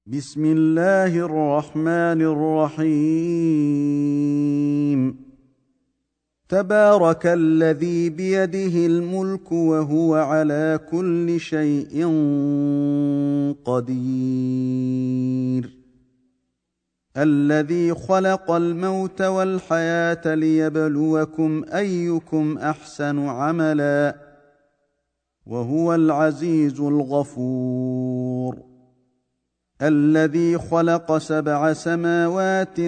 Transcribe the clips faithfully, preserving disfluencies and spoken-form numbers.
بسم الله الرحمن الرحيم. تبارك الذي بيده الملك وهو على كل شيء قدير، الذي خلق الموت والحياة ليبلوكم أيكم أحسن عملا، وهو العزيز الغفور، الذي خلق سبع سماوات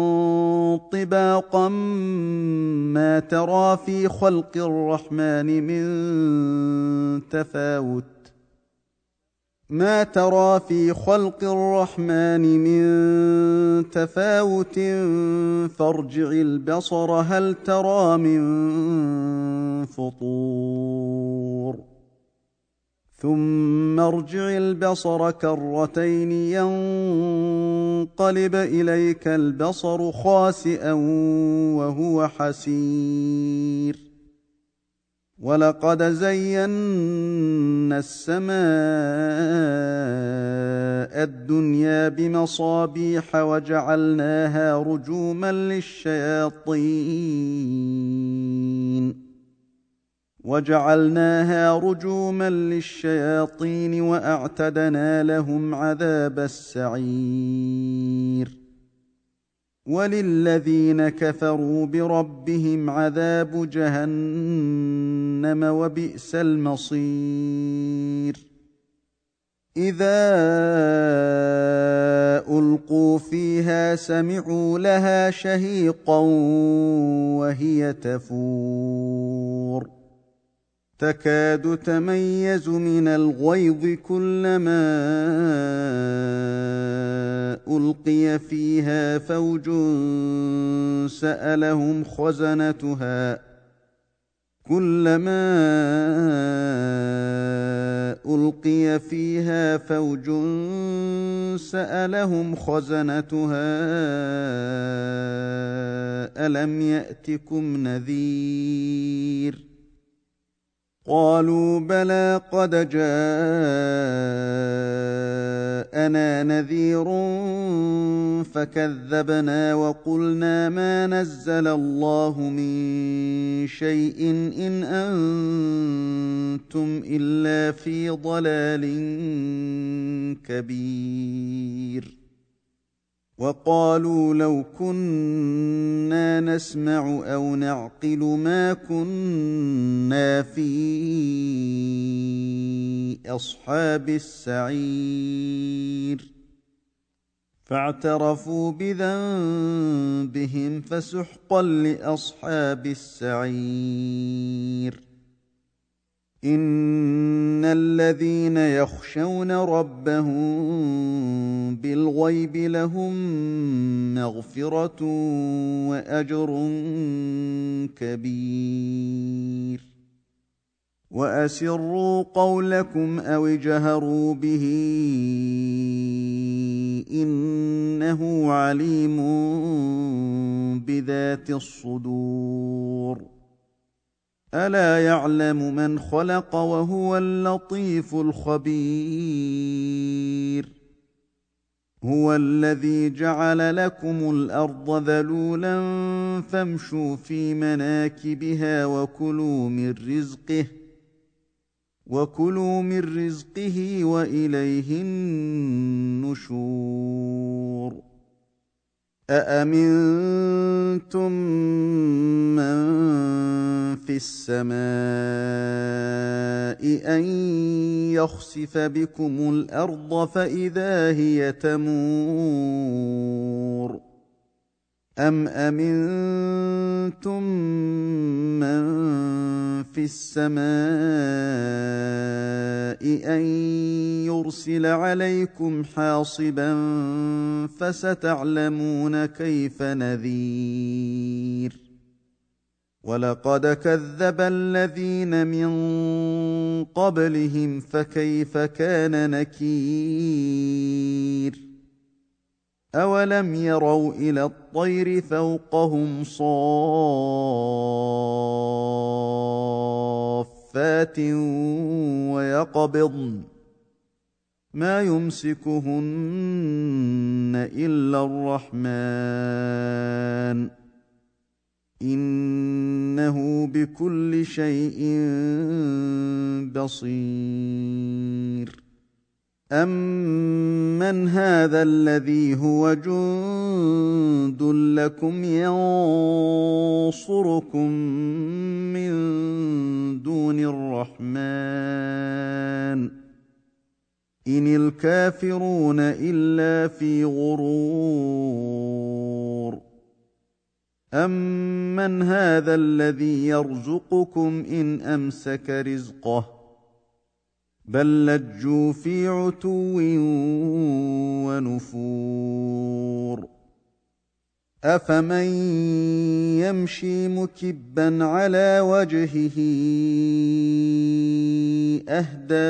طباقا ما ترى في خلق الرحمن من تفاوت ما ترى في خلق الرحمن من تفاوت فارجع البصر هل ترى من فطور، ثم ارجع البصر كرتين ينقلب إليك البصر خاسئا وهو حسير، ولقد زينا السماء الدنيا بمصابيح وجعلناها رجوما للشياطين وجعلناها رجوما للشياطين وأعتدنا لهم عذاب السعير، وللذين كفروا بربهم عذاب جهنم وبئس المصير. إذا ألقوا فيها سمعوا لها شهيقا وهي تفور، تكاد تميز من الغيظ كلما ألقي فيها فوج سألهم خزنتها كلما ألقي فيها فوج سألهم خزنتها ألم يأتكم نذير، قالوا بلى قد جاءنا نذير فكذبنا وقلنا ما نزل الله من شيء إن أنتم إلا في ضلال كبير، وقالوا لو كنا نسمع أو نعقل ما كنا في أصحاب السعير، فاعترفوا بذنبهم فسحقا لأصحاب السعير. إن الذين يخشون ربهم بالغيب لهم مغفرة وأجر كبير، وأسروا قولكم أو اجهروا به إنه عليم بذات الصدور، ألا يعلم من خلق وهو اللطيف الخبير. هو الذي جعل لكم الأرض ذلولا فامشوا في مناكبها وكلوا من رزقه وكلوا من رزقه وإليه النشور. أأمنتم من في السماء أن يخسف بكم الأرض فإذا هي تمور، أم أمنتم من في السماء أن يرسل عليكم حاصبا فستعلمون كيف نذير. ولقد كذب الذين من قبلهم فكيف كان نكير. أولم يروا إلى الطير فوقهم صافات ويقبضن ما يمسكهن إلا الرحمن إنه بكل شيء بصير أَمَّنْ هَذَا الَّذِي هُوَ جُندٌ لَّكُمْ يَنصُرُكُم مِّن دُونِ الرَّحْمَٰنِ إِنِ الْكَافِرُونَ إِلَّا فِي غُرُورٍ أَمَّنْ هَذَا الَّذِي يَرْزُقُكُمْ إِنْ أَمْسَكَ رِزْقَهُ بل لجوا في عتو ونفور أفمن يمشي مكبا على وجهه أهدى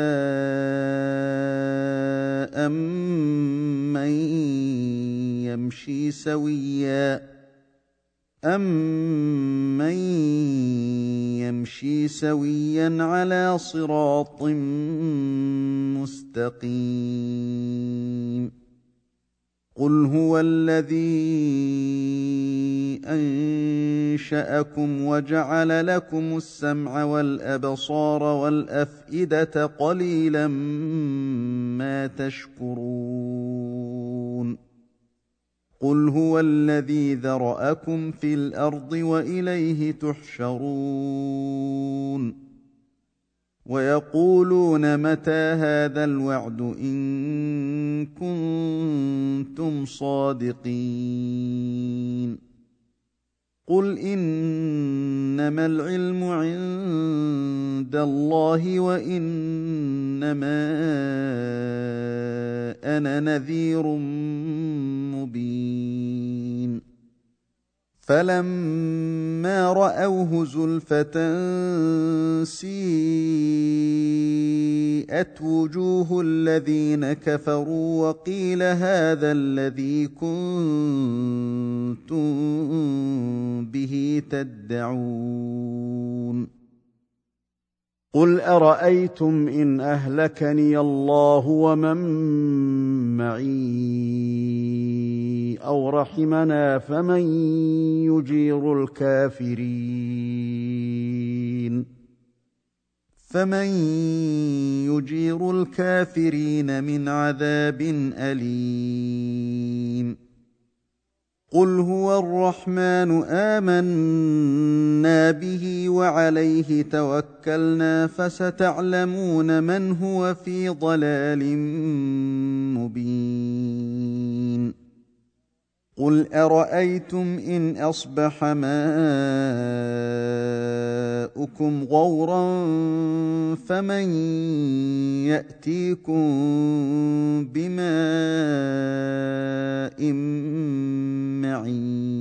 أمن يمشي سويا أَمَّن يَمْشِي سَوِيًّا عَلَىٰ صِرَاطٍ مُّسْتَقِيمٍ قُلْ هُوَ الَّذِي أَنشَأَكُمْ وَجَعَلَ لَكُمُ السَّمْعَ وَالْأَبْصَارَ وَالْأَفْئِدَةَ قَلِيلًا مَّا تَشْكُرُونَ قُلْ هُوَ الَّذِي ذَرَأَكُمْ فِي الْأَرْضِ وَإِلَيْهِ تُحْشَرُونَ وَيَقُولُونَ مَتَىٰ هَٰذَا الْوَعْدُ إِن كُنتُمْ صَادِقِينَ قُلْ إِنَّمَا الْعِلْمُ عِندَ اللَّهِ وَإِنَّمَا أَنَا نَذِيرٌ مُّبِينٌ فَلَمَّا رَأَوْهُ زُلْفَةً سِيئَتْ وُجُوهُ الَّذِينَ كَفَرُوا وَقِيلَ هَٰذَا الَّذِي كُنتُم بِهِ تَدَّعُونَ قُلْ أَرَأَيْتُمْ إِنْ أَهْلَكَنِيَ اللَّهُ وَمَن مَّعِي أَوْ رَحِمَنَا فَمَن يُجِيرُ الْكَافِرِينَ فَمَن يُجِيرُ الْكَافِرِينَ مِنْ عَذَابٍ أَلِيمٍ قُلْ هُوَ الرَّحْمَٰنُ آمَنَّا بِهِ وَعَلَيْهِ تَوَكَّلْنَا فَسَتَعْلَمُونَ مَنْ هُوَ فِي ضَلَالٍ مُّبِينٍ قُلْ أَرَأَيْتُمْ إِنْ أَصْبَحَ مَاؤُكُمْ غَوْرًا فَمَن يَأْتِيكُم بِمَاءٍ مَّعِينٍ